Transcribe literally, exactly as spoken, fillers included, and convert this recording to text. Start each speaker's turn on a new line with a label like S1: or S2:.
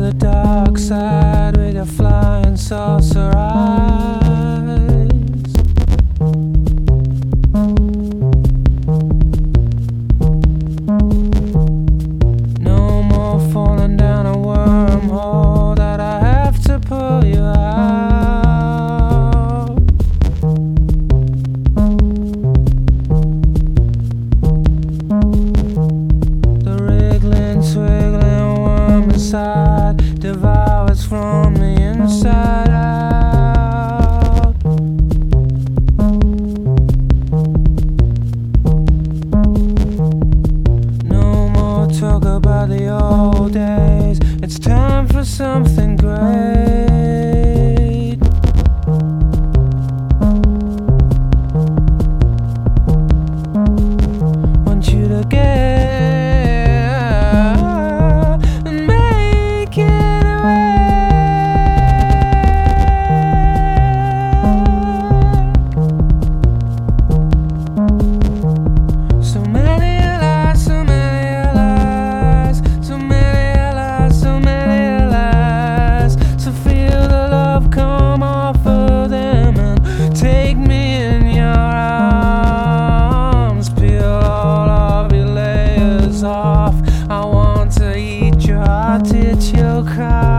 S1: the dark side with your flying saucer eyes. No more falling down a wormhole that I have to pull you out. The wriggling, twiggling worm inside devours from the inside out. No more talk about the old days. It's time for something great. Want you to get and make it work. So many lies, so many lies, so many lies, so many lies. So feel the love come off of them and take me in your arms. Peel all of your layers off. I want to eat your heart, it's your car.